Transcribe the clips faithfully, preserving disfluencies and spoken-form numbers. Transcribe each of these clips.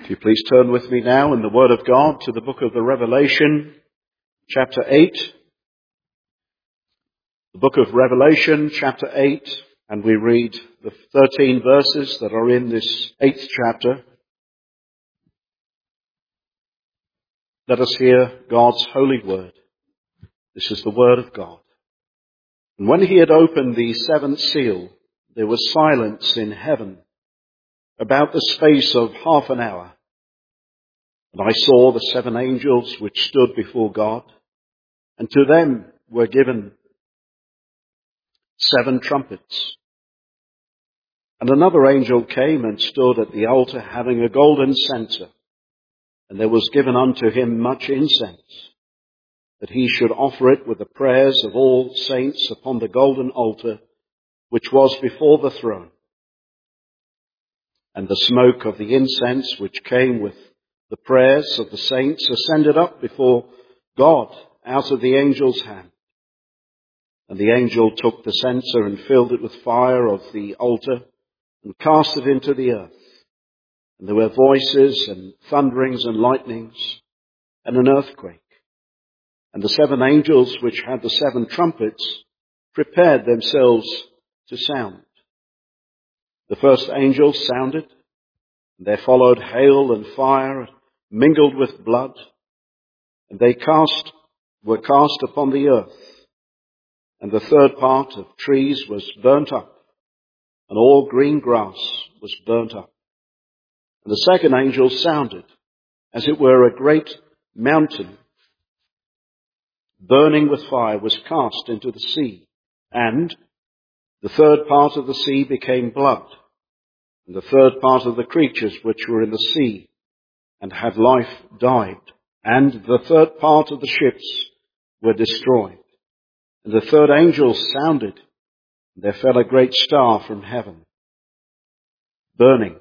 If you please turn with me now in the Word of God to the book of the Revelation, chapter eight. The book of Revelation, chapter eight, and we read the thirteen verses that are in this eighth chapter. Let us hear God's holy word. This is the word of God. And when he had opened the seventh seal, there was silence in heaven about the space of half an hour. And I saw the seven angels which stood before God, and to them were given seven trumpets. And another angel came and stood at the altar having a golden censer, and there was given unto him much incense, that he should offer it with the prayers of all saints upon the golden altar which was before the throne. And the smoke of the incense which came with the prayers of the saints ascended up before God out of the angel's hand. And the angel took the censer and filled it with fire of the altar and cast it into the earth. And there were voices and thunderings and lightnings and an earthquake. And the seven angels which had the seven trumpets prepared themselves to sound. The first angel sounded, and there followed hail and fire mingled with blood, and they cast were cast upon the earth. And the third part of trees was burnt up, and all green grass was burnt up. And the second angel sounded, as it were a great mountain, burning with fire, was cast into the sea. And the third part of the sea became blood, and the third part of the creatures which were in the sea and had life died, and the third part of the ships were destroyed. And the third angel sounded, and there fell a great star from heaven, burning,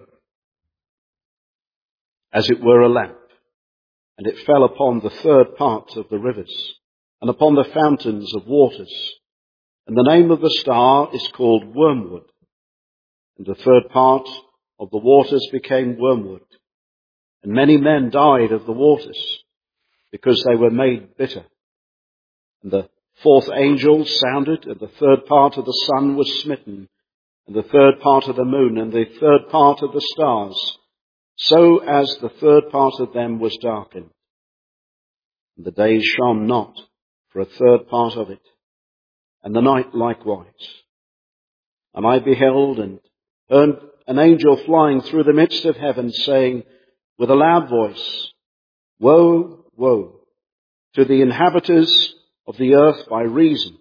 as it were a lamp, and it fell upon the third part of the rivers, and upon the fountains of waters. And the name of the star is called Wormwood. And the third part of the waters became wormwood. And many men died of the waters, because they were made bitter. And the fourth angel sounded, and the third part of the sun was smitten, and the third part of the moon, and the third part of the stars, so as the third part of them was darkened. And the day shone not for a third part of it, and the night likewise. And I beheld and heard an angel flying through the midst of heaven, saying with a loud voice, Woe, woe, to the inhabitants of the earth by reason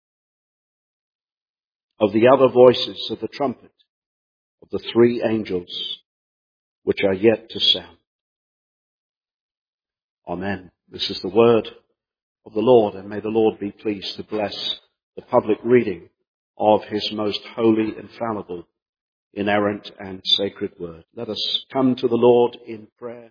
of the other voices of the trumpet of the three angels which are yet to sound. Amen. This is the word of the Lord, and may the Lord be pleased to bless the public reading of his most holy, infallible, inerrant and sacred word. Let us come to the Lord in prayer.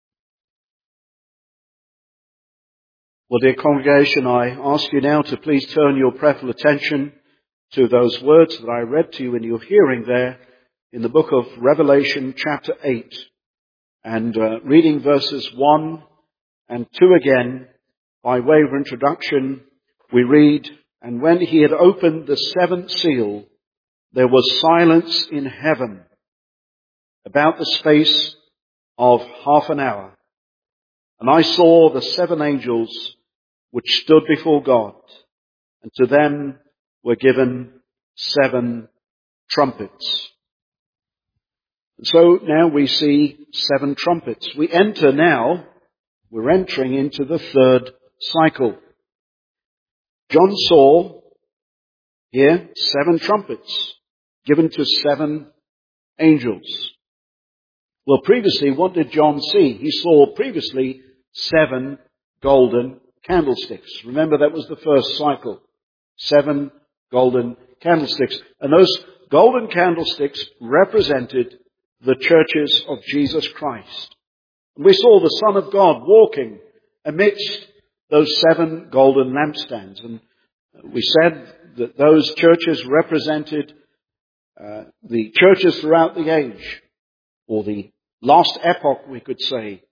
Well, dear congregation, I ask you now to please turn your prayerful attention to those words that I read to you in your hearing there in the book of Revelation chapter eight, and uh, reading verses one and two again. By way of introduction, we read, And when he had opened the seventh seal, there was silence in heaven about the space of half an hour. And I saw the seven angels which stood before God, and to them were given seven trumpets. And so now we see seven trumpets. We enter now, we're entering into the third cycle. John saw here seven trumpets given to seven angels. Well, previously, what did John see? He saw previously seven golden candlesticks. Remember, that was the first cycle. Seven golden candlesticks. And those golden candlesticks represented the churches of Jesus Christ. And we saw the Son of God walking amidst those seven golden lampstands. And we said that those churches represented uh, the churches throughout the age, or the last epoch, we could say.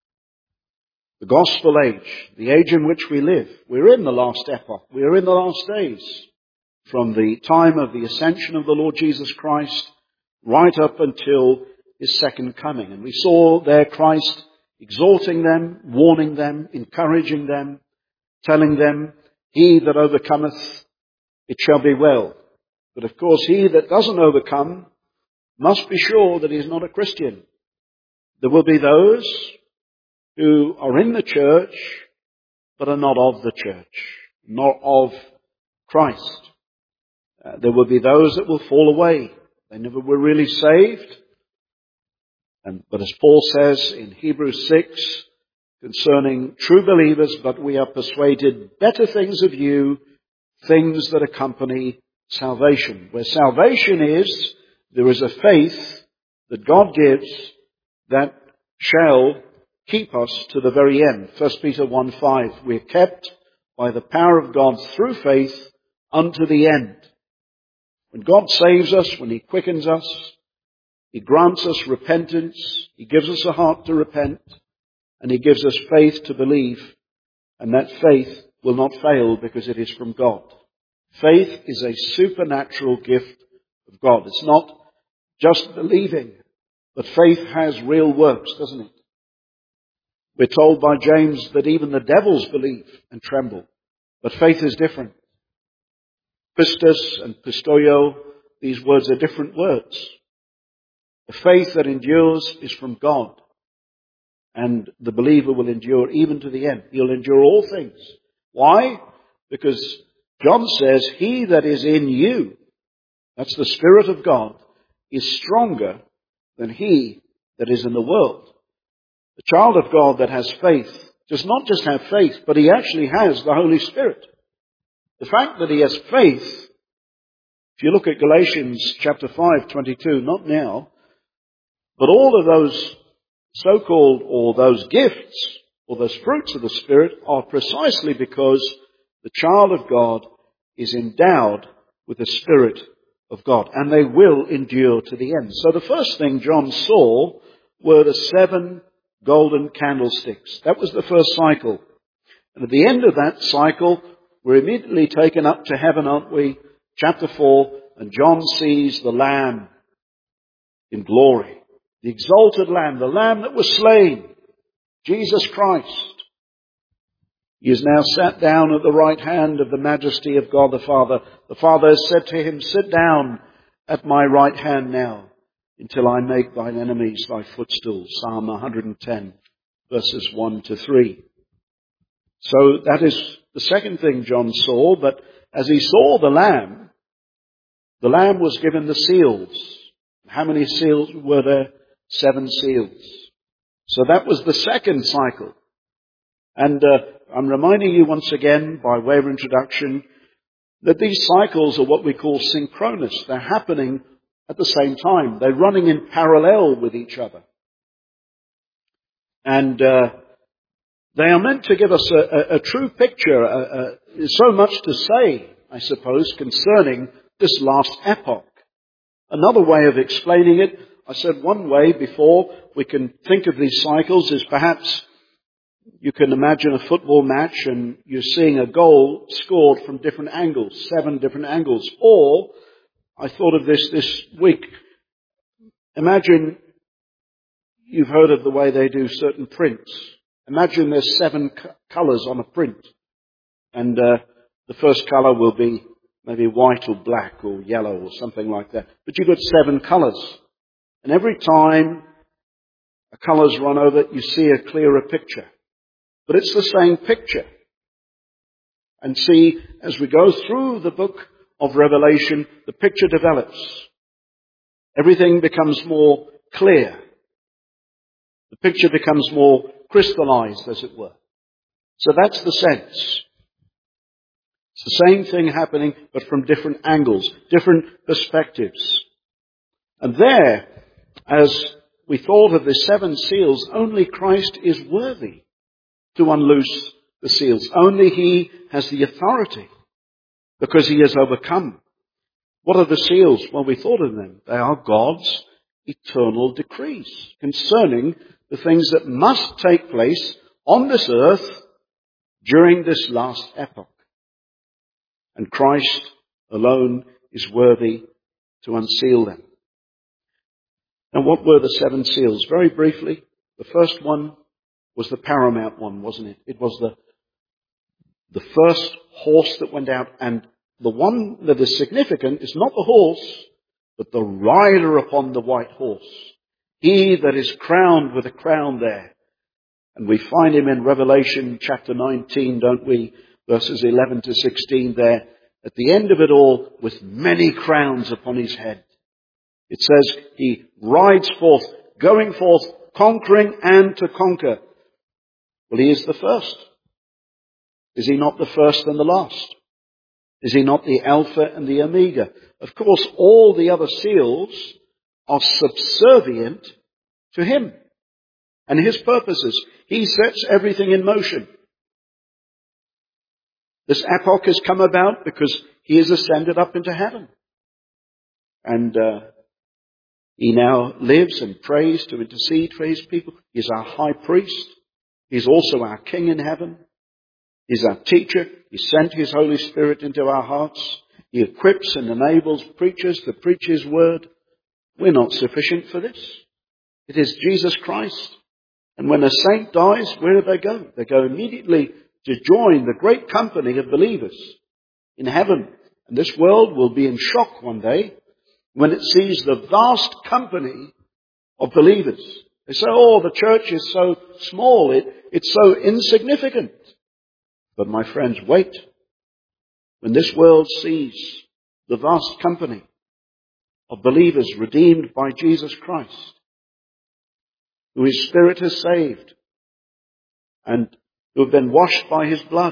The gospel age, the age in which we live. We're in the last epoch. We're in the last days. From the time of the ascension of the Lord Jesus Christ right up until his second coming. And we saw there Christ exhorting them, warning them, encouraging them, telling them, he that overcometh, it shall be well. But of course, he that doesn't overcome must be sure that he is not a Christian. There will be those who are in the church, but are not of the church, not of Christ. Uh, there will be those that will fall away. They never were really saved. And, but as Paul says in Hebrews six, concerning true believers, but we are persuaded better things of you, things that accompany salvation. Where salvation is, there is a faith that God gives that shall keep us to the very end. First Peter one five, we are kept by the power of God through faith unto the end. When God saves us, when he quickens us, he grants us repentance, he gives us a heart to repent, and he gives us faith to believe, and that faith will not fail because it is from God. Faith is a supernatural gift of God. It's not just believing, but faith has real works, doesn't it? We're told by James that even the devils believe and tremble, but faith is different. Pistis and pistoio, these words are different words. The faith that endures is from God. And the believer will endure even to the end. He'll endure all things. Why? Because John says, he that is in you, that's the Spirit of God, is stronger than he that is in the world. The child of God that has faith does not just have faith, but he actually has the Holy Spirit. The fact that he has faith, if you look at Galatians chapter five, twenty-two, not now, but all of those so-called, or those gifts, or those fruits of the Spirit are precisely because the child of God is endowed with the Spirit of God, and they will endure to the end. So the first thing John saw were the seven golden candlesticks. That was the first cycle. And at the end of that cycle, we're immediately taken up to heaven, aren't we? Chapter four, and John sees the Lamb in glory. The exalted Lamb, the Lamb that was slain, Jesus Christ. He is now sat down at the right hand of the majesty of God the Father. The Father has said to him, sit down at my right hand now, until I make thine enemies thy footstool. Psalm one hundred ten, verses one to three. So that is the second thing John saw, but as he saw the Lamb, the Lamb was given the seals. How many seals were there? Seven seals. So that was the second cycle. And uh, I'm reminding you once again, by way of introduction, that these cycles are what we call synchronous. They're happening at the same time. They're running in parallel with each other. And uh, they are meant to give us a, a, a true picture. Uh, uh, so much to say, I suppose, concerning this last epoch. Another way of explaining it, I said one way before we can think of these cycles is perhaps you can imagine a football match and you're seeing a goal scored from different angles, seven different angles. Or, I thought of this this week, imagine you've heard of the way they do certain prints. Imagine there's seven co- colours on a print. And uh, the first colour will be maybe white or black or yellow or something like that. But you've got seven colours. And every time a colour's run over it, you see a clearer picture. But it's the same picture. And see, as we go through the book of Revelation, the picture develops. Everything becomes more clear. The picture becomes more crystallized, as it were. So that's the sense. It's the same thing happening, but from different angles, different perspectives. And there, as we thought of the seven seals, only Christ is worthy to unloose the seals. Only he has the authority, because he has overcome. What are the seals? Well, we thought of them. They are God's eternal decrees concerning the things that must take place on this earth during this last epoch. And Christ alone is worthy to unseal them. Now, what were the seven seals? Very briefly, the first one was the paramount one, wasn't it? It was the, the first horse that went out. And the one that is significant is not the horse, but the rider upon the white horse. He that is crowned with a crown there. And we find him in Revelation chapter nineteen, don't we? Verses eleven to sixteen there. At the end of it all, with many crowns upon his head. It says he rides forth, going forth, conquering and to conquer. Well, he is the first. Is he not the first and the last? Is he not the Alpha and the Omega? Of course, all the other seals are subservient to him and his purposes. He sets everything in motion. This epoch has come about because he has ascended up into heaven. And uh, he now lives and prays to intercede for his people. He's our high priest. He's also our king in heaven. He's our teacher. He sent his Holy Spirit into our hearts. He equips and enables preachers to preach his word. We're not sufficient for this. It is Jesus Christ. And when a saint dies, where do they go? They go immediately to join the great company of believers in heaven. And this world will be in shock one day when it sees the vast company of believers. They say, oh, the church is so small, it, it's so insignificant. But my friends, wait. When this world sees the vast company of believers redeemed by Jesus Christ, who his Spirit has saved, and who have been washed by his blood.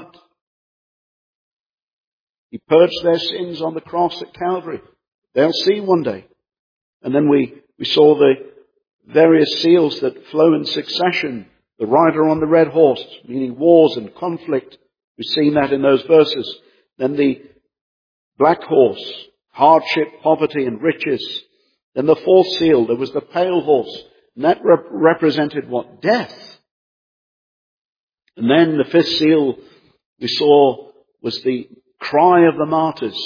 He purged their sins on the cross at Calvary. They'll see one day. And then we, we saw the various seals that flow in succession. The rider on the red horse, meaning wars and conflict. We've seen that in those verses. Then the black horse, hardship, poverty and riches. Then the fourth seal, there was the pale horse. And that rep- represented what? Death. And then the fifth seal we saw was the cry of the martyrs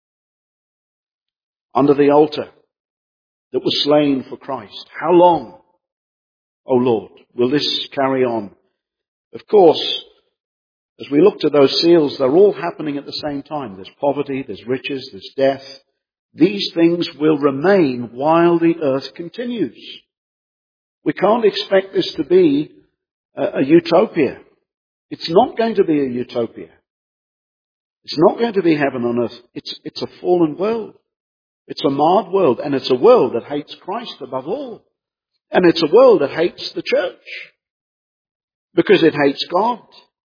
under the altar that was slain for Christ. How long, O Lord, will this carry on? Of course, as we look to those seals, they're all happening at the same time. There's poverty, there's riches, there's death. These things will remain while the earth continues. We can't expect this to be a, a utopia. It's not going to be a utopia. It's not going to be heaven on earth. It's, it's a fallen world. It's a marred world. And it's a world that hates Christ above all. And it's a world that hates the church. Because it hates God.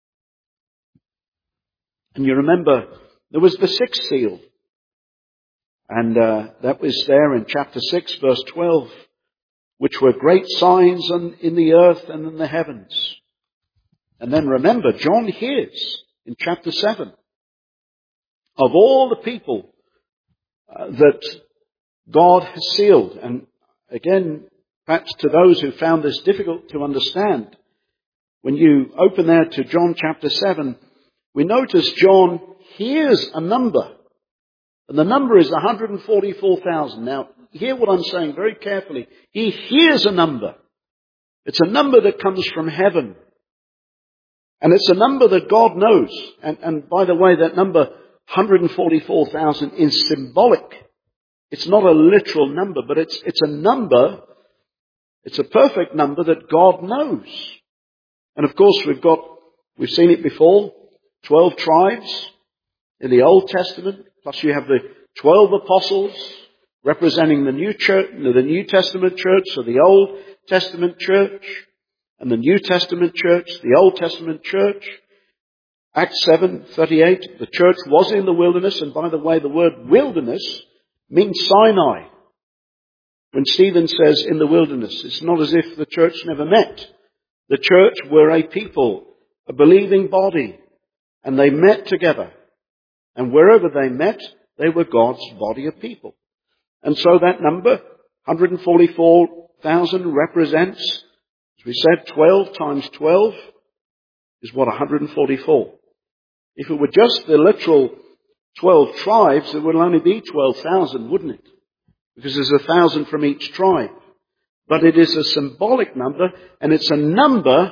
And you remember, there was the sixth seal. And uh, that was there in chapter six, verse twelve. Which were great signs on, in the earth and in the heavens. And then remember, John hears in chapter seven of all the people uh, that God has sealed. And again, perhaps to those who found this difficult to understand, when you open there to John chapter seven, we notice John hears a number. And the number is one hundred forty-four thousand. Now, hear what I'm saying very carefully. He hears a number. It's a number that comes from heaven. And it's a number that God knows. And, and by the way, that number, one hundred forty-four thousand, is symbolic. It's not a literal number, but it's, it's a number, it's a perfect number that God knows. And of course, we've got, we've seen it before, twelve tribes in the Old Testament, plus you have the twelve apostles representing the New Church, the New Testament church, so the Old Testament church, and the New Testament church, the Old Testament church. Acts seven thirty-eight, the church was in the wilderness, and by the way, the word wilderness means Sinai. When Stephen says in the wilderness, it's not as if the church never met. The church were a people, a believing body, and they met together. And wherever they met, they were God's body of people. And so that number, one one hundred forty-four thousand represents, as we said, twelve times twelve is what, one hundred forty-four. If it were just the literal twelve tribes, it would only be twelve thousand, wouldn't it? Because there's a thousand from each tribe. But it is a symbolic number, and it's a number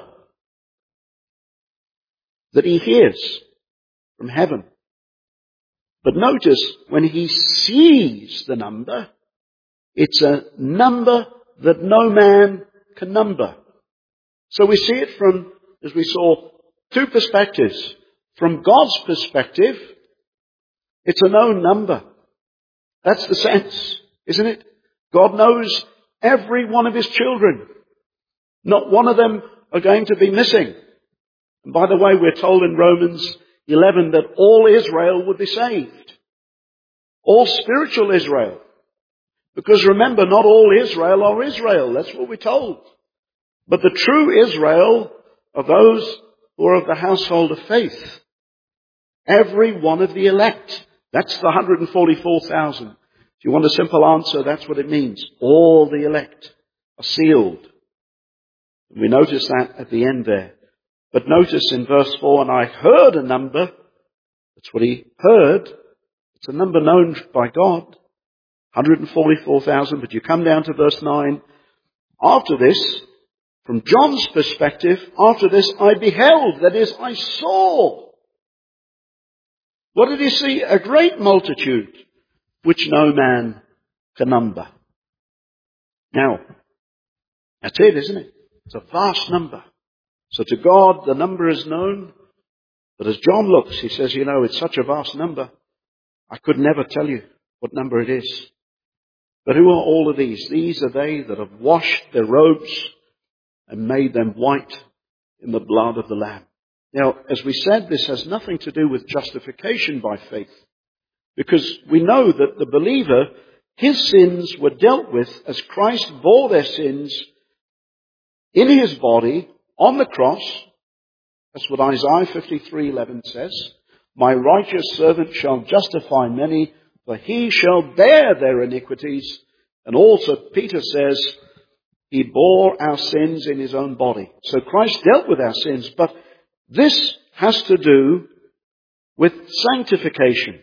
that he hears from heaven. But notice, when he sees the number, it's a number that no man can number. So we see it from, as we saw, two perspectives. From God's perspective, it's a known number. That's the sense, isn't it? God knows every one of his children. Not one of them are going to be missing. And by the way, we're told in Romans eleven that all Israel would be saved. All spiritual Israel. Because remember, not all Israel are Israel. That's what we're told. But the true Israel are those who are of the household of faith. Every one of the elect. That's the one hundred forty-four thousand. If you want a simple answer, that's what it means. All the elect are sealed. And we notice that at the end there. But notice in verse four, and I heard a number. That's what he heard. It's a number known by God. one hundred forty-four thousand. But you come down to verse nine. After this, from John's perspective, after this I beheld, that is, I saw. What did he see? A great multitude, which no man can number. Now, that's it, isn't it? It's a vast number. So to God, the number is known. But as John looks, he says, you know, it's such a vast number, I could never tell you what number it is. But who are all of these? These are they that have washed their robes and made them white in the blood of the Lamb. Now, as we said, this has nothing to do with justification by faith. Because we know that the believer, his sins were dealt with as Christ bore their sins in his body on the cross. That's what Isaiah fifty-three eleven says. My righteous servant shall justify many, for he shall bear their iniquities. And also Peter says, he bore our sins in his own body. So Christ dealt with our sins, but this has to do with sanctification.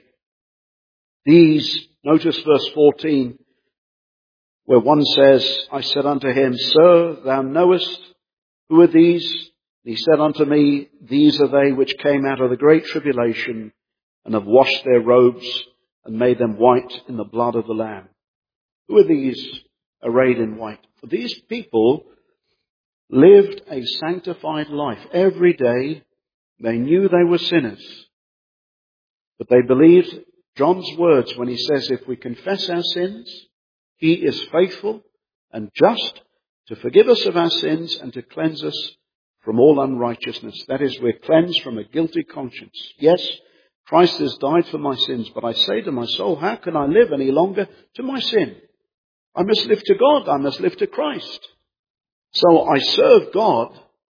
These, notice verse fourteen, where one says, I said unto him, Sir, thou knowest who are these? And he said unto me, These are they which came out of the great tribulation and have washed their robes and made them white in the blood of the Lamb. Who are these arrayed in white? For these people lived a sanctified life. Every day they knew they were sinners. But they believed John's words when he says, if we confess our sins, he is faithful and just to forgive us of our sins and to cleanse us from all unrighteousness. That is, we're cleansed from a guilty conscience. Yes, Christ has died for my sins, but I say to my soul, how can I live any longer to my sin? I must live to God. I must live to Christ. So I serve God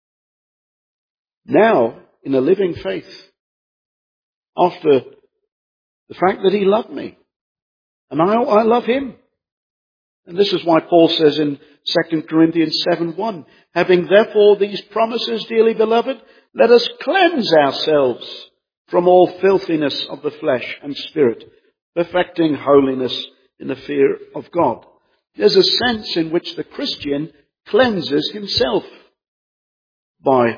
now in a living faith after the fact that he loved me. And I, I love him. And this is why Paul says in Second Corinthians seven one, having therefore these promises, dearly beloved, let us cleanse ourselves from all filthiness of the flesh and spirit, perfecting holiness in the fear of God. There's a sense in which the Christian cleanses himself by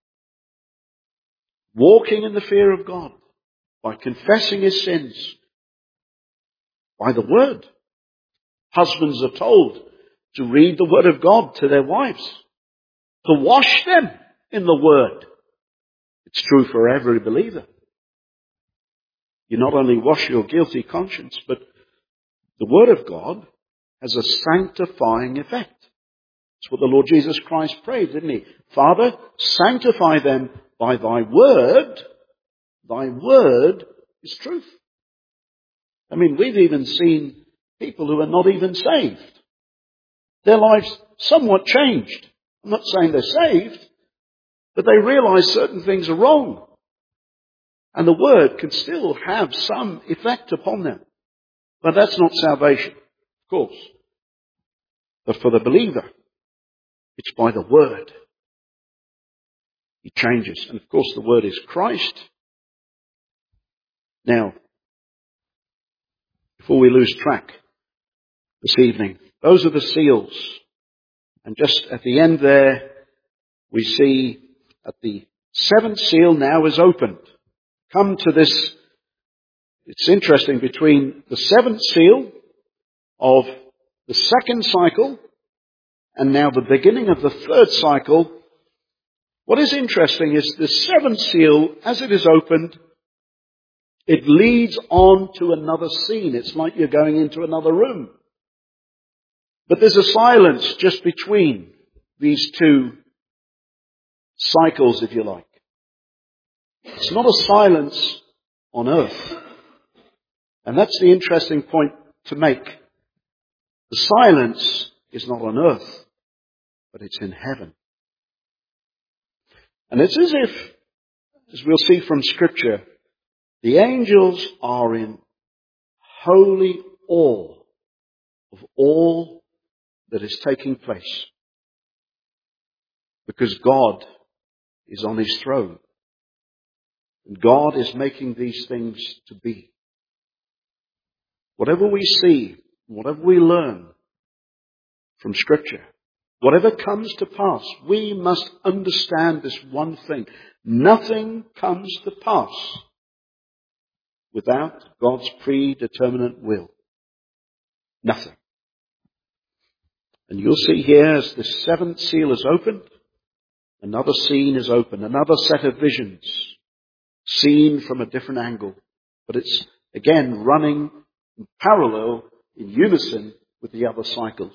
walking in the fear of God, by confessing his sins, by the word. Husbands are told to read the word of God to their wives, to wash them in the word. It's true for every believer. You not only wash your guilty conscience, but the word of God has a sanctifying effect. That's what the Lord Jesus Christ prayed, didn't he? Father, sanctify them by thy word. Thy word is truth. I mean, we've even seen people who are not even saved. Their lives somewhat changed. I'm not saying they're saved, but they realize certain things are wrong. And the word can still have some effect upon them. But that's not salvation, of course. But for the believer, it's by the Word. He changes. And of course the Word is Christ. Now, before we lose track this evening, those are the seals. And just at the end there, we see that the seventh seal now is opened. Come to this, it's interesting, between the seventh seal of the second cycle and now the beginning of the third cycle. What is interesting is the seventh seal, as it is opened, it leads on to another scene. It's like you're going into another room. But there's a silence just between these two cycles, if you like. It's not a silence on earth. And that's the interesting point to make. The silence is not on earth, but it's in heaven. And it's as if, as we'll see from Scripture, the angels are in holy awe of all that is taking place. Because God is on His throne. And God is making these things to be. Whatever we see, whatever we learn from Scripture, whatever comes to pass, we must understand this one thing. Nothing comes to pass without God's predeterminate will. Nothing. And you'll see here as the seventh seal is opened, another scene is opened, another set of visions seen from a different angle. But it's again running in parallel, in unison with the other cycles.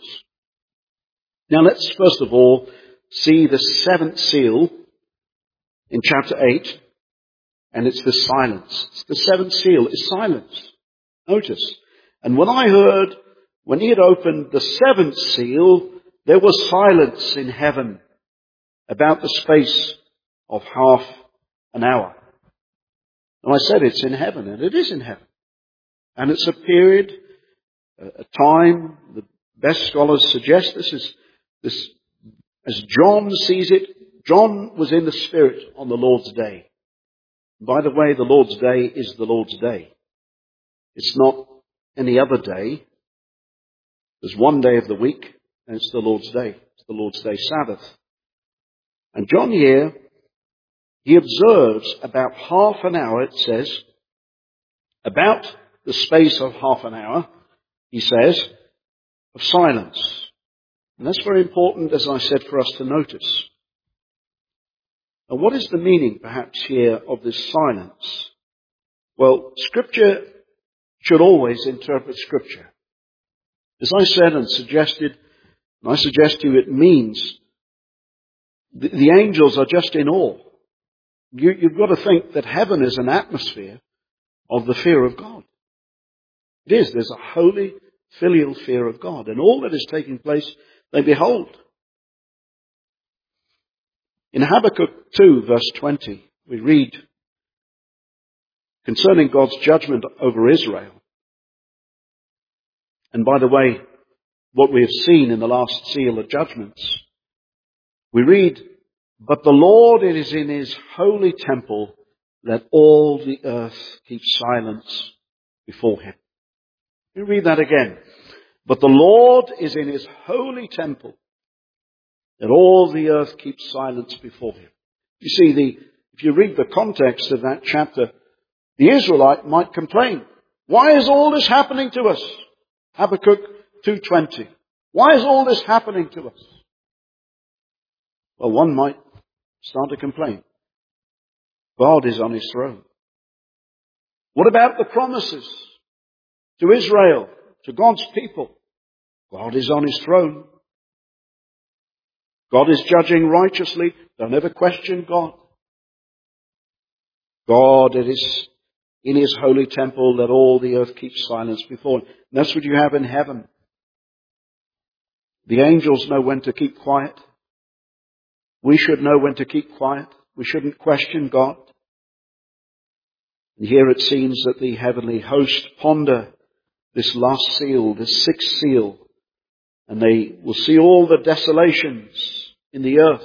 Now let's first of all see the seventh seal in chapter eight, and it's the silence. It's the seventh seal is silence. Notice. And when I heard, when he had opened the seventh seal, there was silence in heaven about the space of half an hour. And I said it's in heaven, and it is in heaven. And it's a period, a time, the best scholars suggest this is this, as John sees it, John was in the Spirit on the Lord's day. By the way, the Lord's day is the Lord's day. It's not any other day. There's one day of the week, and it's the Lord's day. It's the Lord's day Sabbath. And John here, he observes about half an hour, it says, about the space of half an hour, he says, of silence. And that's very important, as I said, for us to notice. And what is the meaning, perhaps, here of this silence? Well, Scripture should always interpret Scripture. As I said and suggested, and I suggest to you, it means the, the angels are just in awe. You, you've got to think that heaven is an atmosphere of the fear of God. It is. There's a holy, filial fear of God. And all that is taking place, they behold. In Habakkuk two, verse twenty, we read concerning God's judgment over Israel. And by the way, what we have seen in the last seal of judgments, we read, "But the Lord is in His holy temple, let all the earth keep silence before Him." You read that again. "But the Lord is in His holy temple, let all the earth keep silence before Him." You see, the, if you read the context of that chapter, the Israelite might complain, "Why is all this happening to us?" Habakkuk two twenty. Why is all this happening to us? Well, one might start to complain. God is on His throne. What about the promises to Israel, to God's people? God is on His throne. God is judging righteously. Don't ever question God. God, it is in His holy temple that all the earth keeps silence before Him. And that's what you have in heaven. The angels know when to keep quiet. We should know when to keep quiet. We shouldn't question God. And here it seems that the heavenly host ponder this last seal, this sixth seal. And they will see all the desolations in the earth.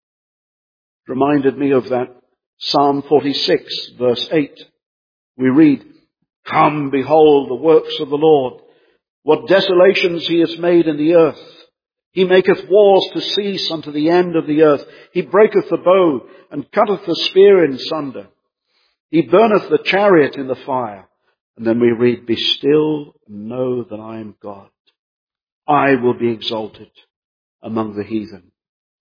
It reminded me of that Psalm forty-six, verse eight. We read, "Come, behold the works of the Lord, what desolations he has made in the earth. He maketh wars to cease unto the end of the earth. He breaketh the bow, and cutteth the spear in sunder. He burneth the chariot in the fire." And then we read, "Be still and know that I am God. I will be exalted among the heathen.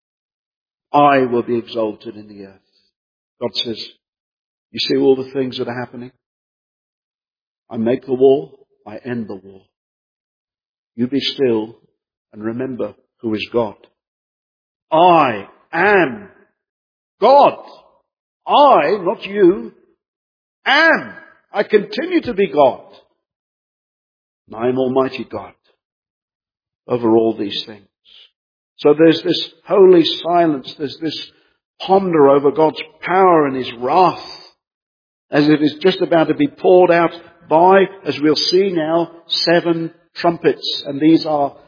I will be exalted in the earth." God says, you see all the things that are happening? I make the war, I end the war. You be still and remember who is God. I am God. I, not you, am. I continue to be God. And I am Almighty God over all these things. So there's this holy silence. There's this ponder over God's power and his wrath as it is just about to be poured out by, as we'll see now, seven trumpets. And these are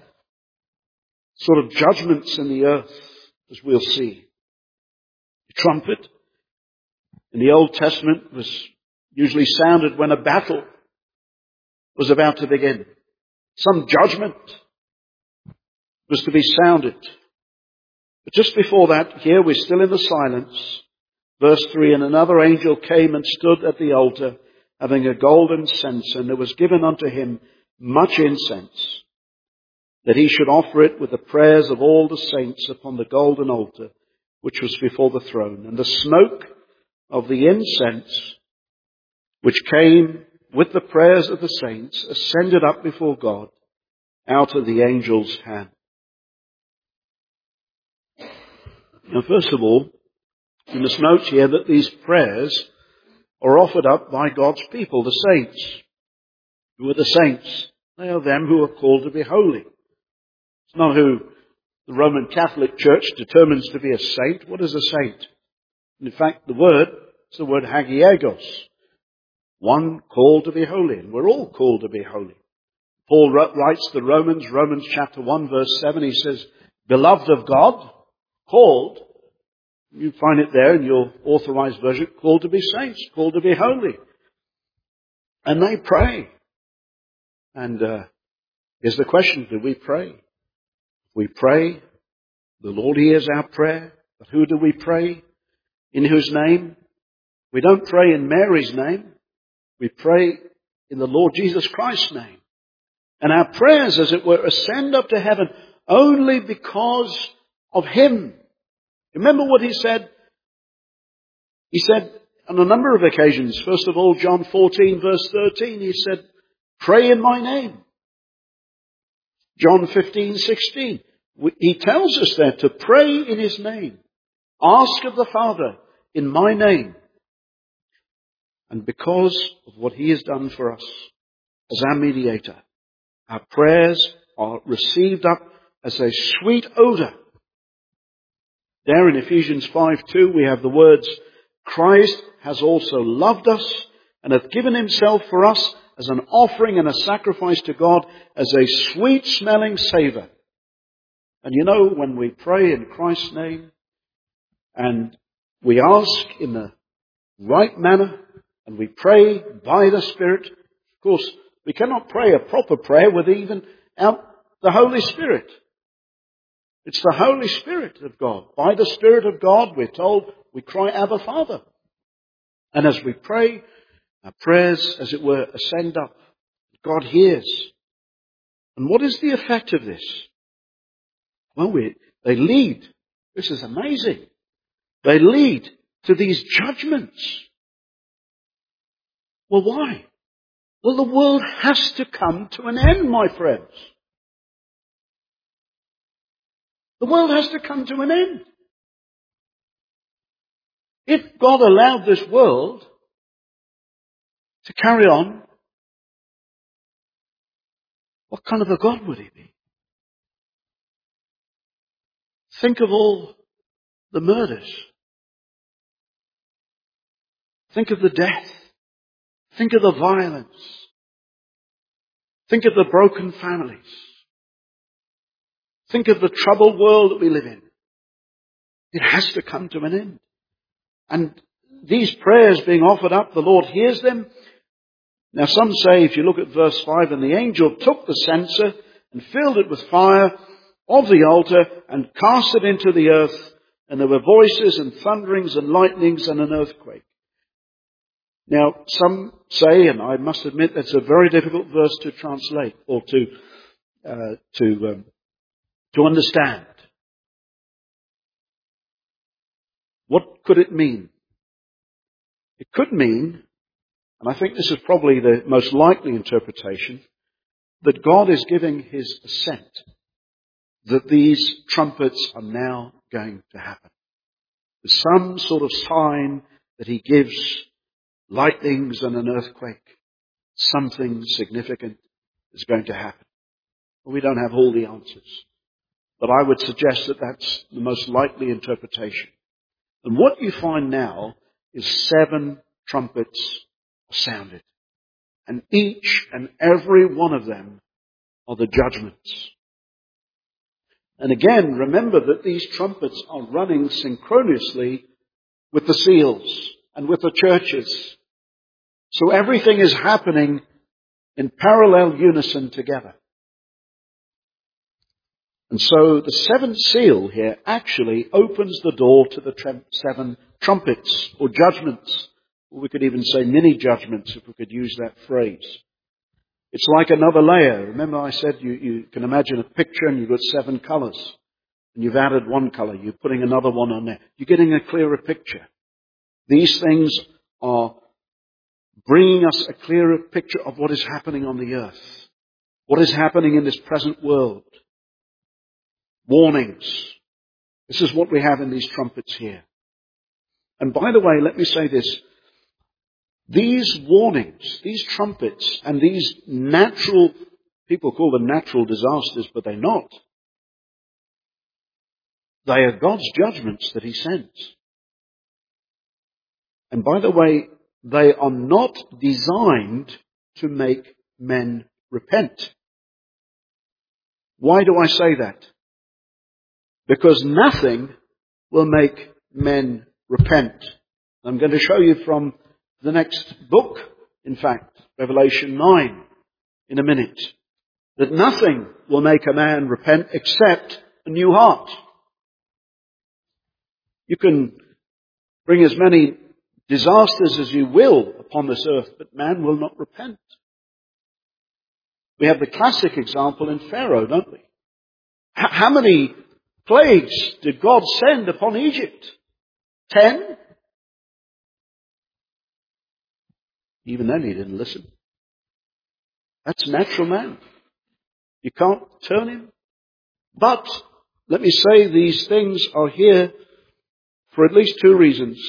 sort of judgments in the earth, as we'll see. The trumpet in the Old Testament was usually sounded when a battle was about to begin. Some judgment was to be sounded. But just before that, here we're still in the silence. Verse three, "And another angel came and stood at the altar, having a golden censer, and there was given unto him much incense, that he should offer it with the prayers of all the saints upon the golden altar, which was before the throne. And the smoke of the incense, which came with the prayers of the saints, ascended up before God out of the angel's hand." Now, first of all, you must note here that these prayers are offered up by God's people, the saints. Who are the saints? They are them who are called to be holy. It's not who the Roman Catholic Church determines to be a saint. What is a saint? In fact, the word is the word hagiagos. One called to be holy, and we're all called to be holy. Paul writes to the Romans, Romans chapter one, verse seven, he says, "Beloved of God," called, you find it there in your authorized version, called to be saints, called to be holy. And they pray. And uh, here's the question, do we pray? We pray, the Lord hears our prayer. But who do we pray? In whose name? We don't pray in Mary's name. We pray in the Lord Jesus Christ's name. And our prayers, as it were, ascend up to heaven only because of him. Remember what he said? He said on a number of occasions, first of all, John fourteen, verse thirteen, he said, "Pray in my name." John fifteen, sixteen, he tells us there to pray in his name. Ask of the Father in my name. And because of what he has done for us as our mediator, our prayers are received up as a sweet odor. There in Ephesians five two we have the words, "Christ has also loved us and hath given himself for us as an offering and a sacrifice to God as a sweet smelling savour." And you know, when we pray in Christ's name and we ask in the right manner and we pray by the Spirit, of course, we cannot pray a proper prayer with even out the Holy Spirit. It's the Holy Spirit of God. By the Spirit of God, we're told, we cry, "Abba, Father." And as we pray, our prayers, as it were, ascend up. God hears. And what is the effect of this? Well, we, they lead. This is amazing. They lead to these judgments. Well, why? Well, the world has to come to an end, my friends. The world has to come to an end. If God allowed this world to carry on, what kind of a God would he be? Think of all the murders. Think of the death. Think of the violence. Think of the broken families. Think of the troubled world that we live in. It has to come to an end. And these prayers being offered up, the Lord hears them. Now some say, if you look at verse five, and the angel took the censer and filled it with fire of the altar and cast it into the earth, and there were voices and thunderings and lightnings and an earthquake. Now some say, and I must admit that's a very difficult verse to translate or to uh, to um, to understand. What could it mean? It could mean, and I think this is probably the most likely interpretation, that God is giving his assent that these trumpets are now going to happen. There's some sort of sign that he gives, lightnings and an earthquake. Something significant is going to happen. Well, we don't have all the answers, but I would suggest that that's the most likely interpretation. And what you find now is seven trumpets are sounded. And each and every one of them are the judgments. And again, remember that these trumpets are running synchronously with the seals and with the churches. So everything is happening in parallel unison together. And so the seventh seal here actually opens the door to the tr- seven trumpets or judgments. Or we could even say mini judgments if we could use that phrase. It's like another layer. Remember I said you, you can imagine a picture and you've got seven colours. And you've added one colour. You're putting another one on there. You're getting a clearer picture. These things are bringing us a clearer picture of what is happening on the earth. What is happening in this present world. Warnings. This is what we have in these trumpets here. And by the way, let me say this. These warnings, these trumpets, and these natural, people call them natural disasters, but they're not. They are God's judgments that he sends. And by the way, they are not designed to make men repent. Why do I say that? Because nothing will make men repent. I'm going to show you from the next book, in fact, Revelation nine, in a minute, that nothing will make a man repent except a new heart. You can bring as many disasters as you will upon this earth, but man will not repent. We have the classic example in Pharaoh, don't we? H- how many plagues did God send upon Egypt? Ten? Even then he didn't listen. That's natural man. You can't turn him. But let me say these things are here for at least two reasons.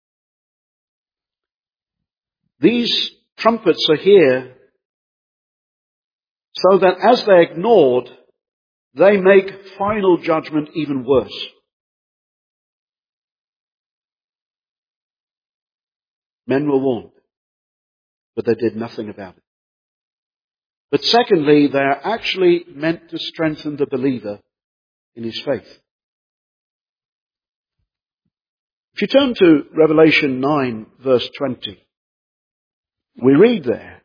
These trumpets are here so that as they're ignored, they make final judgment even worse. Men were warned, but they did nothing about it. But secondly, they are actually meant to strengthen the believer in his faith. If you turn to Revelation nine, verse twenty, we read there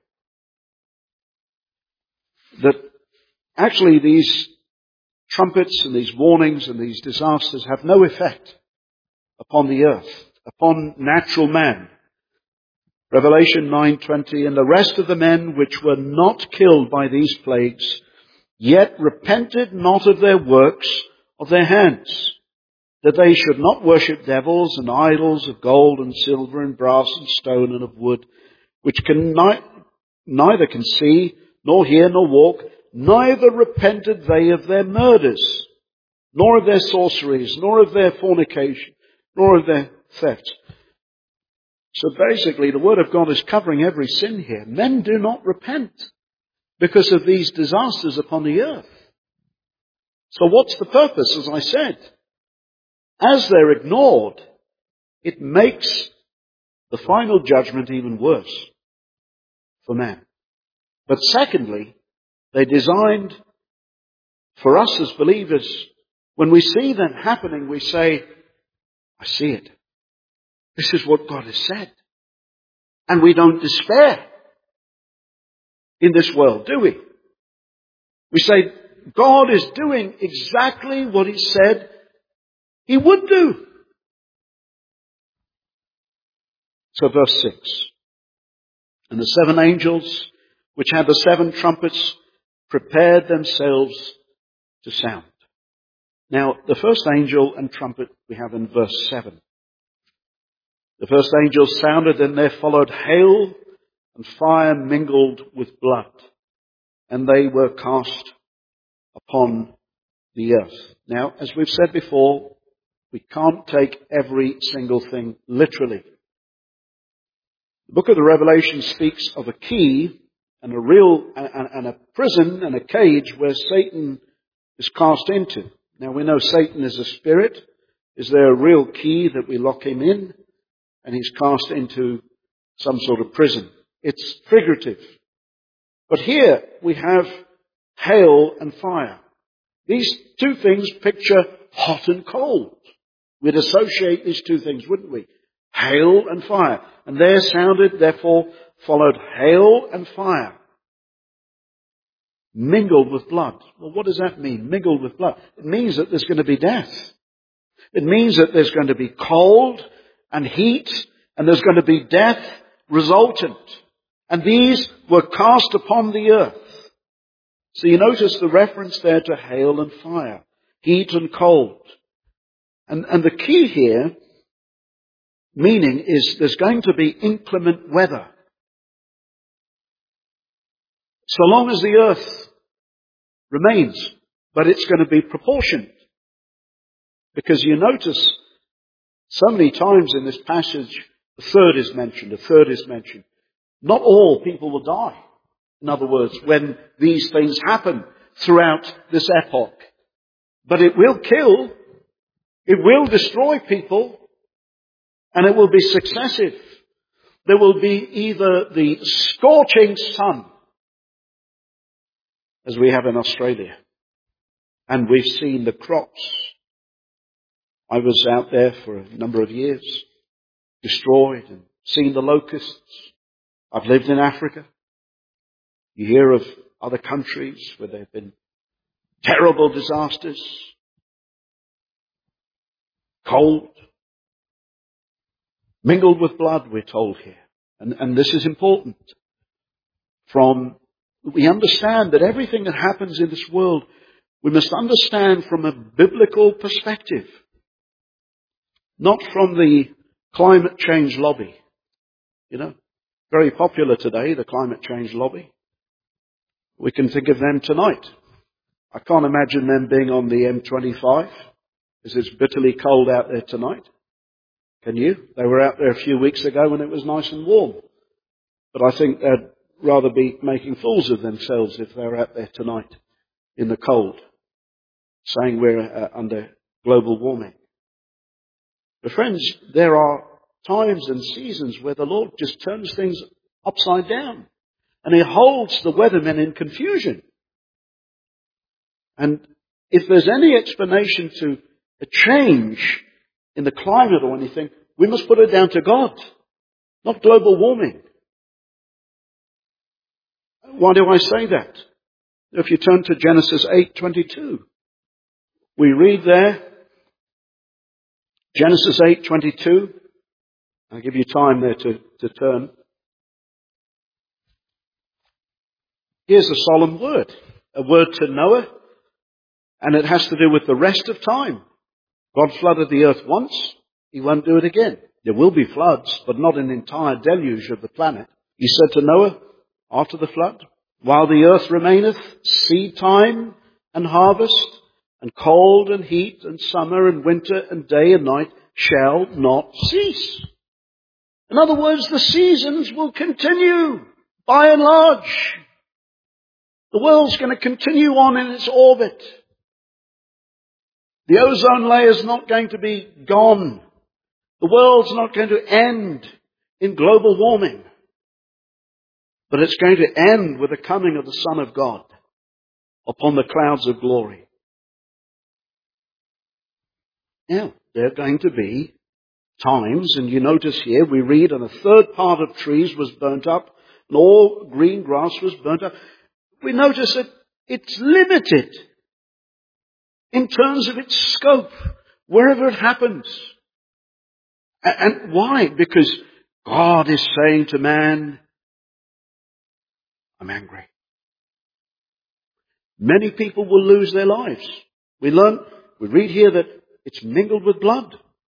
that actually these trumpets and these warnings and these disasters have no effect upon the earth, upon natural man. Revelation nine twenty, and the rest of the men which were not killed by these plagues, yet repented not of their works of their hands, that they should not worship devils and idols of gold and silver and brass and stone and of wood, which can ni- neither can see, nor hear, nor walk, neither repented they of their murders, nor of their sorceries, nor of their fornication, nor of their thefts. So basically, the Word of God is covering every sin here. Men do not repent because of these disasters upon the earth. So what's the purpose, as I said? As they're ignored, it makes the final judgment even worse for man. But secondly, they're designed For us as believers, when we see them happening, we say, I see it. This is what God has said. And we don't despair in this world, do we? We say, God is doing exactly what He said He would do. So verse six. And the seven angels, which had the seven trumpets, prepared themselves to sound. Now, the first angel and trumpet we have in verse seven. The first angel sounded, and there followed hail and fire mingled with blood, and they were cast upon the earth. Now, as we've said before, we can't take every single thing literally. The book of the Revelation speaks of a key and a real and, and a prison and a cage where Satan is cast into. Now, we know Satan is a spirit. Is there a real key that we lock him in and he's cast into some sort of prison? It's figurative. But here we have hail and fire. These two things picture hot and cold. We'd associate these two things, wouldn't we? Hail and fire. And there sounded, therefore, followed hail and fire. Mingled with blood. Well, what does that mean? Mingled with blood. It means that there's going to be death. It means that there's going to be cold and heat, and there's going to be death resultant. And these were cast upon the earth. So you notice the reference there to hail and fire, heat and cold. And, and the key here, meaning, is there's going to be inclement weather. So long as the earth remains, but it's going to be proportioned. Because you notice so many times in this passage, a third is mentioned, a third is mentioned. Not all people will die. In other words, when these things happen throughout this epoch. But it will kill, it will destroy people, and it will be successive. There will be either the scorching sun, as we have in Australia, and we've seen the crops. I was out there for a number of years, destroyed, and seen the locusts. I've lived in Africa. You hear of other countries where there have been terrible disasters, cold, mingled with blood, we're told here. And, and this is important. From, we understand that everything that happens in this world, we must understand from a biblical perspective. Not from the climate change lobby. You know, very popular today, the climate change lobby. We can think of them tonight. I can't imagine them being on the M twenty-five, as it's bitterly cold out there tonight. Can you? They were out there a few weeks ago when it was nice and warm. But I think they'd rather be making fools of themselves if they were out there tonight in the cold, saying we're uh, under global warming. But friends, there are times and seasons where the Lord just turns things upside down. And He holds the weathermen in confusion. And if there's any explanation to a change in the climate or anything, we must put it down to God, not global warming. Why do I say that? If you turn to Genesis eight twenty-two, we read there, Genesis eight twenty-two, I'll give you time there to, to turn. Here's a solemn word, a word to Noah, and it has to do with the rest of time. God flooded the earth once, He won't do it again. There will be floods, but not an entire deluge of the planet. He said to Noah, after the flood, while the earth remaineth, seed time and harvest, and cold and heat, and summer and winter, and day and night shall not cease. In other words, the seasons will continue, by and large. The world's going to continue on in its orbit. The ozone layer is not going to be gone. The world's not going to end in global warming. But it's going to end with the coming of the Son of God upon the clouds of glory. Now, there are going to be times, and you notice here we read, and a third part of trees was burnt up, and all green grass was burnt up. We notice that it's limited in terms of its scope, wherever it happens. And why? Because God is saying to man, I'm angry. Many people will lose their lives. We learn, we read here that it's mingled with blood.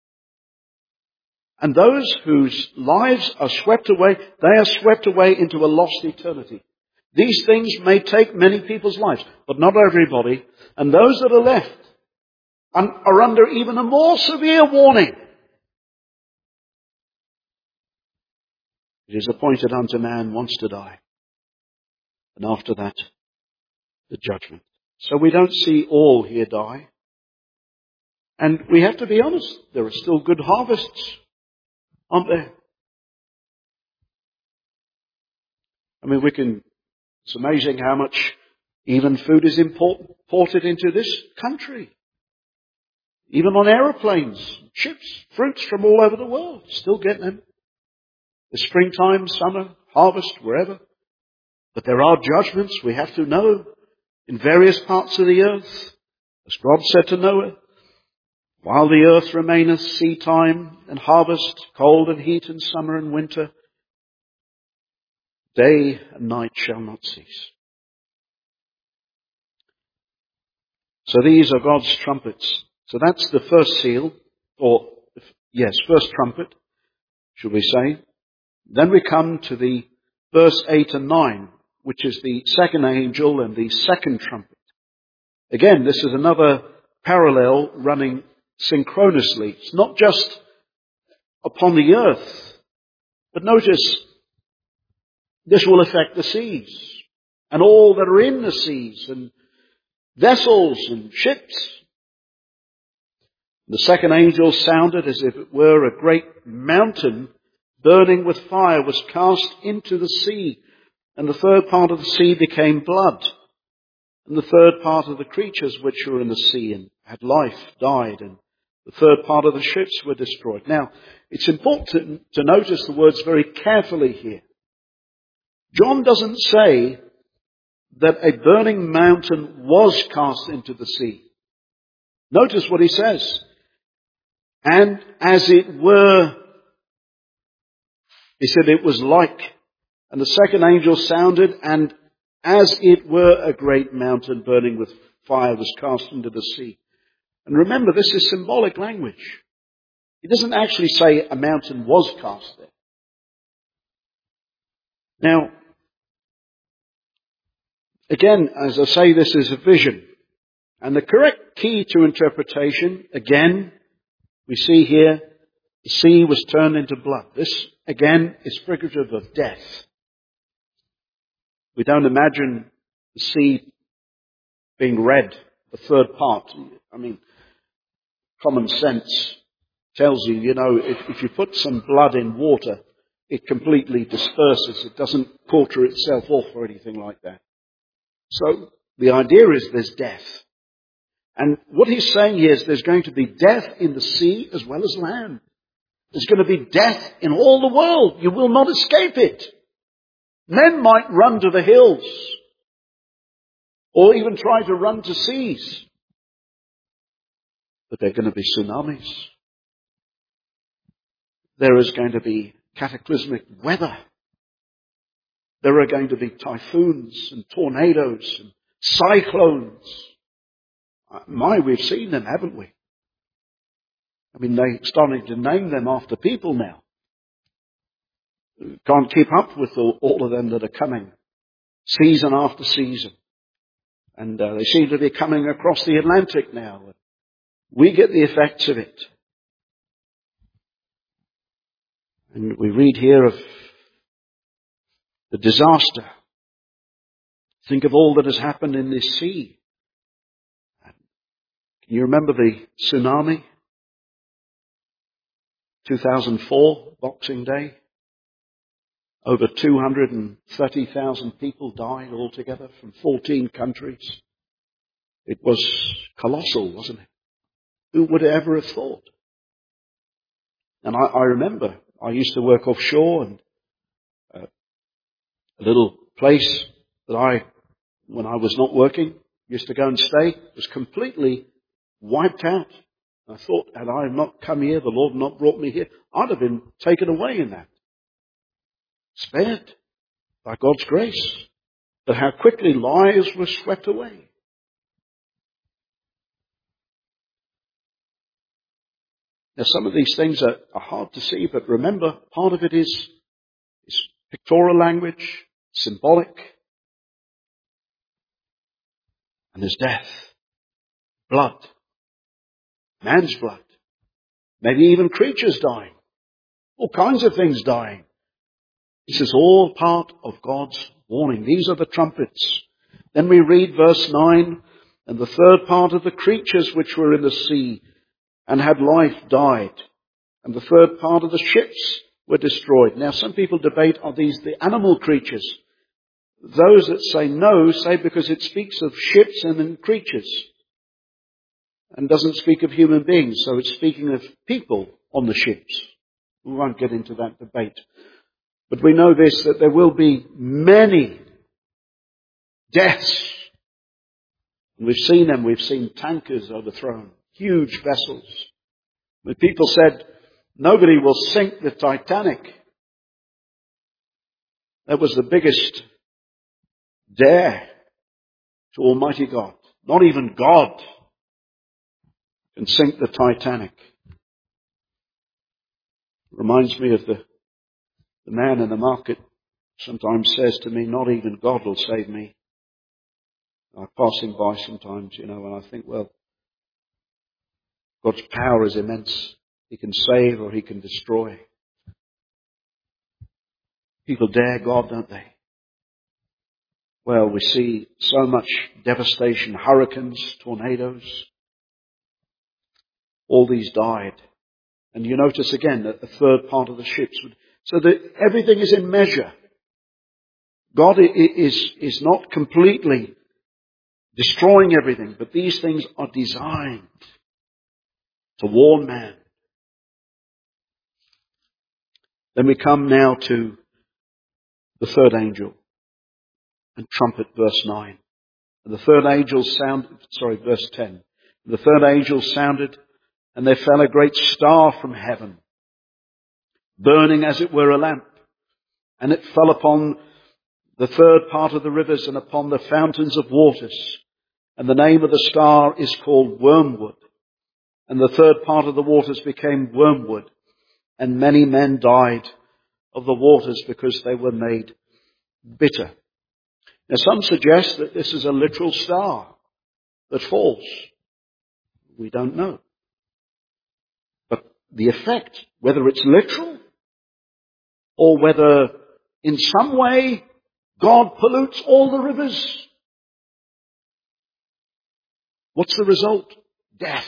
And those whose lives are swept away, they are swept away into a lost eternity. These things may take many people's lives, but not everybody. And those that are left are under even a more severe warning. It is appointed unto man once to die, and after that, the judgment. So we don't see all here die. And we have to be honest, there are still good harvests, aren't there? I mean, we can, it's amazing how much even food is import, imported into this country. Even on aeroplanes, ships, fruits from all over the world, still getting them. The springtime, summer, harvest, wherever. But there are judgments we have to know in various parts of the earth. As God said to Noah, while the earth remaineth, seed time and harvest, cold and heat and summer and winter, day and night shall not cease. So these are God's trumpets. So that's the first seal, or yes, first trumpet, should we say. Then we come to the verse eight and nine, which is the second angel and the second trumpet. Again, this is another parallel running synchronously. It's not just upon the earth, but notice this will affect the seas and all that are in the seas and vessels and ships. The second angel sounded as if it were a great mountain burning with fire was cast into the sea, and the third part of the sea became blood, and the third part of the creatures which were in the sea and had life died, and the third part of the ships were destroyed. Now, it's important to notice the words very carefully here. John doesn't say that a burning mountain was cast into the sea. Notice what he says. And as it were, he said it was like, and the second angel sounded, and as it were a great mountain burning with fire was cast into the sea. And remember, this is symbolic language. He doesn't actually say a mountain was cast there. Now, again, as I say, this is a vision. And the correct key to interpretation, again, we see here, the sea was turned into blood. This, again, is figurative of death. We don't imagine the sea being red, the third part. I mean, common sense tells you, you know, if, if you put some blood in water, it completely disperses. It doesn't quarter itself off or anything like that. So the idea is there's death. And what he's saying here is there's going to be death in the sea as well as land. There's going to be death in all the world. You will not escape it. Men might run to the hills or even try to run to seas. But there are going to be tsunamis. There is going to be cataclysmic weather. There are going to be typhoons and tornadoes and cyclones. My, we've seen them, haven't we? I mean, they're starting to name them after people now. Can't keep up with all, all of them that are coming, season after season. And uh, they seem to be coming across the Atlantic now. We get the effects of it. And we read here of the disaster. Think of all that has happened in this sea. Can you remember the tsunami? two thousand four, Boxing Day. Over two hundred thirty thousand people died altogether from fourteen countries. It was colossal, wasn't it? Who would ever have thought? And I, I remember I used to work offshore, and uh, a little place that I, when I was not working, used to go and stay, was completely wiped out. I thought, had I not come here, the Lord had not brought me here, I'd have been taken away in that. Spared by God's grace. But how quickly lives were swept away. Now, some of these things are, are hard to see, but remember, part of it is, is pictorial language, symbolic, and there's death, blood, man's blood, maybe even creatures dying, all kinds of things dying. This is all part of God's warning. These are the trumpets. Then we read verse nine, and the third part of the creatures which were in the sea and had life died, and the third part of the ships were destroyed. Now some people debate, are these the animal creatures? Those that say no say because it speaks of ships and then creatures, and doesn't speak of human beings, so it's speaking of people on the ships. We won't get into that debate. But we know this, that there will be many deaths. And we've seen them, we've seen tankers overthrown, huge vessels. When people said, nobody will sink the Titanic, that was the biggest dare to Almighty God. Not even God can sink the Titanic. Reminds me of the, the man in the market sometimes says to me, not even God will save me. I'm passing by sometimes, you know, and I think, well, God's power is immense. He can save or He can destroy. People dare God, don't they? Well, we see so much devastation, hurricanes, tornadoes. All these died. And you notice again that a third part of the ships. So that everything is in measure. God is, is not completely destroying everything, but these things are designed to warn man. Then we come now to the third angel and trumpet, verse nine. And the third angel sounded, sorry, verse ten. The third angel sounded, and there fell a great star from heaven, burning as it were a lamp. And it fell upon the third part of the rivers and upon the fountains of waters. And the name of the star is called Wormwood. And the third part of the waters became wormwood. And many men died of the waters because they were made bitter. Now some suggest that this is a literal star that falls. We don't know. But the effect, whether it's literal or whether in some way God pollutes all the rivers, what's the result? Death.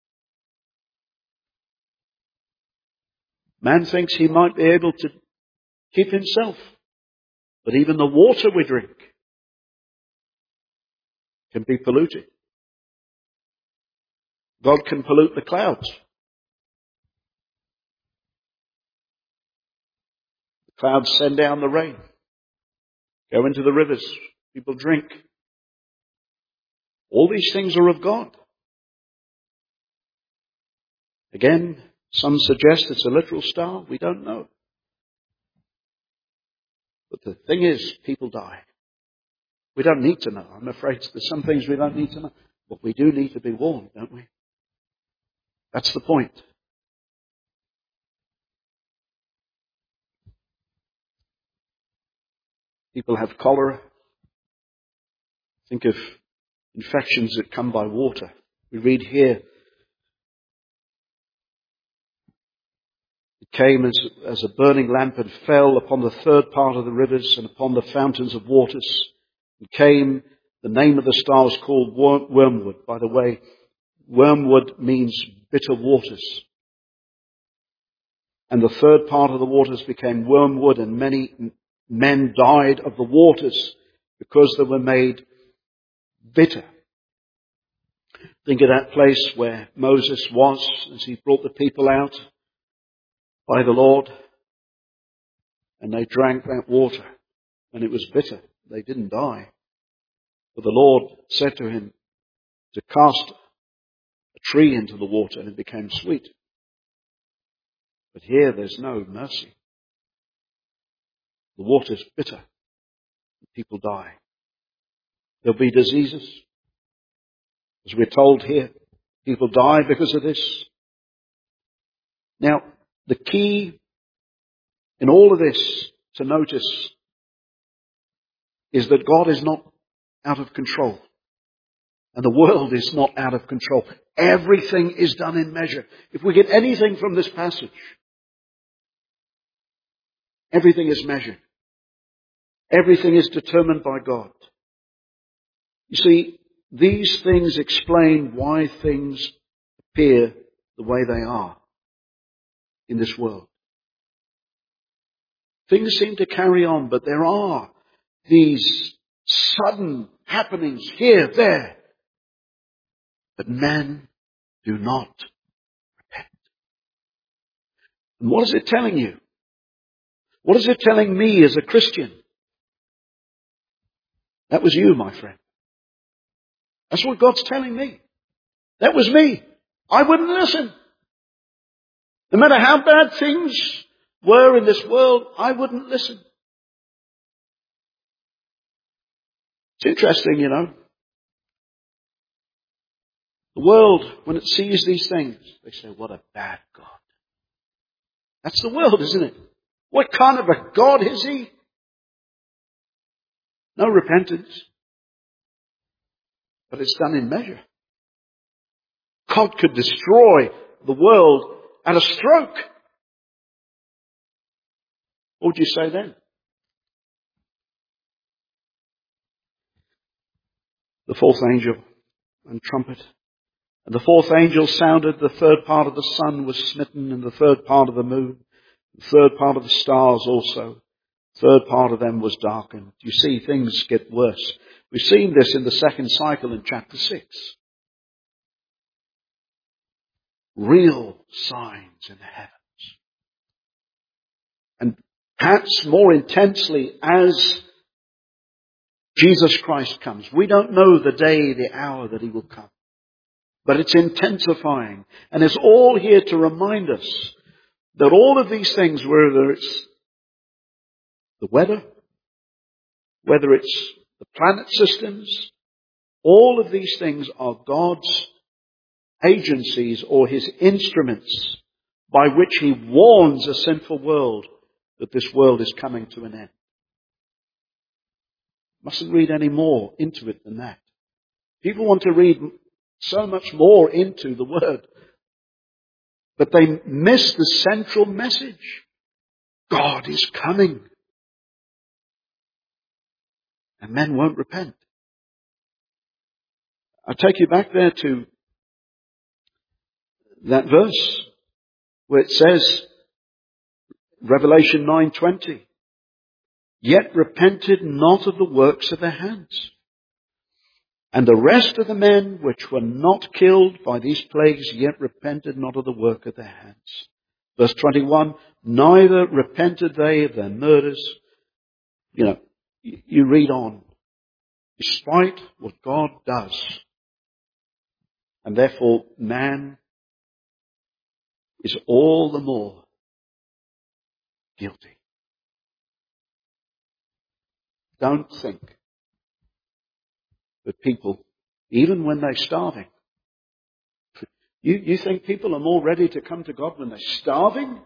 Man thinks he might be able to keep himself, but even the water we drink can be polluted. God can pollute the clouds. The clouds send down the rain, go into the rivers, people drink. All these things are of God. Again, some suggest it's a literal star. We don't know. But the thing is, people die. We don't need to know. I'm afraid there's some things we don't need to know. But we do need to be warned, don't we? That's the point. People have cholera. Think of infections that come by water. We read here, it came as, as a burning lamp and fell upon the third part of the rivers and upon the fountains of waters. It came, the name of the star is called Wormwood. By the way, wormwood means bitter waters. And the third part of the waters became wormwood, and many men died of the waters because they were made bitter. Think of that place where Moses was as he brought the people out by the Lord, and they drank that water, and it was bitter. They didn't die. But the Lord said to him to cast a tree into the water, and it became sweet. But here there's no mercy. The water's bitter. People die. There'll be diseases. As we're told here, people die because of this. Now, the key in all of this to notice is that God is not out of control. And the world is not out of control. Everything is done in measure. If we get anything from this passage, everything is measured. Everything is determined by God. You see, these things explain why things appear the way they are in this world. Things seem to carry on, but there are these sudden happenings here, there. But men do not repent. And what is it telling you? What is it telling me as a Christian? That was you, my friend. That's what God's telling me. That was me. I wouldn't listen. No matter how bad things were in this world, I wouldn't listen. It's interesting, you know. The world, when it sees these things, they say, what a bad God. That's the world, isn't it? What kind of a God is he? No repentance. But it's done in measure. God could destroy the world at a stroke. What would you say then? The fourth angel and trumpet. And the fourth angel sounded, the third part of the sun was smitten, and the third part of the moon, the third part of the stars also. The third part of them was darkened. You see, things get worse. We've seen this in the second cycle in chapter six. Real signs in the heavens. And perhaps more intensely as Jesus Christ comes. We don't know the day, the hour that he will come. But it's intensifying. And it's all here to remind us that all of these things, whether it's the weather, whether it's the planet systems, all of these things are God's agencies or his instruments by which he warns a sinful world that this world is coming to an end. Mustn't read any more into it than that. People want to read so much more into the word, but they miss the central message. God is coming. And men won't repent. I'll take you back there to that verse where it says, Revelation nine twenty, yet repented not of the works of their hands. And the rest of the men which were not killed by these plagues yet repented not of the work of their hands. Verse twenty-one, neither repented they of their murders. You know, you read on. Despite what God does. And therefore man is all the more guilty. Don't think that people, even when they're starving, you, you think people are more ready to come to God when they're starving?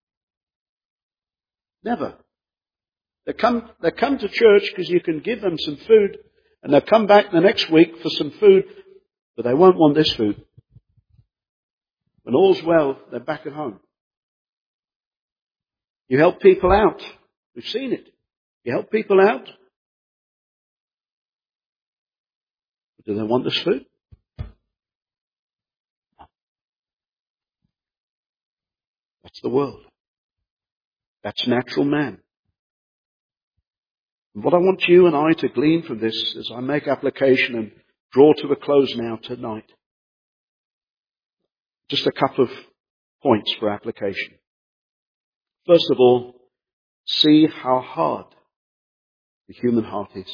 Never. They come, they come to church because you can give them some food, and they'll come back the next week for some food, but they won't want this food. When all's well, they're back at home. You help people out. We've seen it. You help people out. But do they want this food? That's the world. That's natural man. And what I want you and I to glean from this as I make application and draw to a close now tonight Just a couple of points for application. First of all, see how hard the human heart is.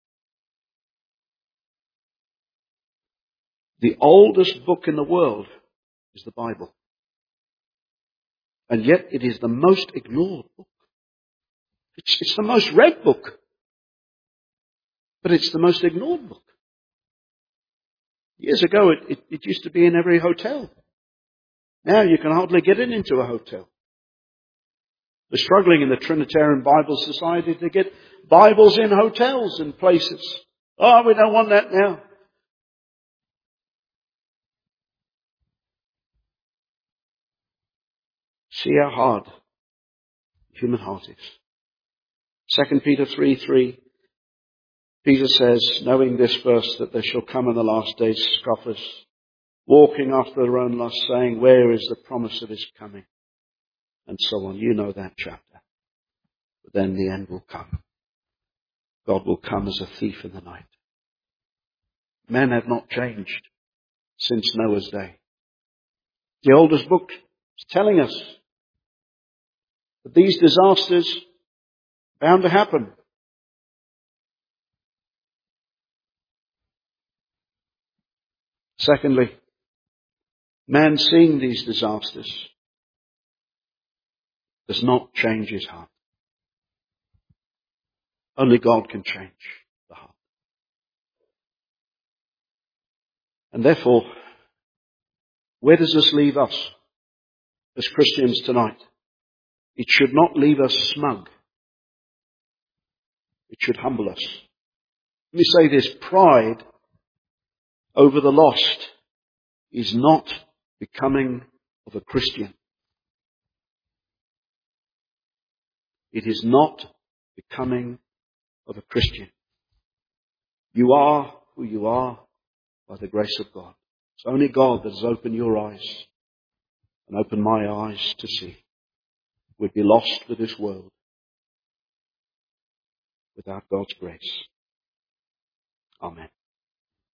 The oldest book in the world is the Bible. And yet it is the most ignored book. It's, it's the most read book. But it's the most ignored book. Years ago, it, it, it used to be in every hotel. Now you can hardly get in into a hotel. We're struggling in the Trinitarian Bible Society to get Bibles in hotels and places. Oh, we don't want that now. See how hard the human heart is. Second Peter three three. Peter says, knowing this verse, that there shall come in the last days scoffers, walking after their own lust, saying, where is the promise of his coming? And so on. You know that chapter. But then the end will come. God will come as a thief in the night. Men have not changed since Noah's day. The oldest book is telling us that these disasters are bound to happen. Secondly, man seeing these disasters does not change his heart. Only God can change the heart. And therefore, where does this leave us as Christians tonight? It should not leave us smug. It should humble us. Let me say this, pride over the lost is not becoming of a Christian. It is not becoming of a Christian. You are who you are by the grace of God. It's only God that has opened your eyes and opened my eyes to see. We'd be lost with this world without God's grace. Amen.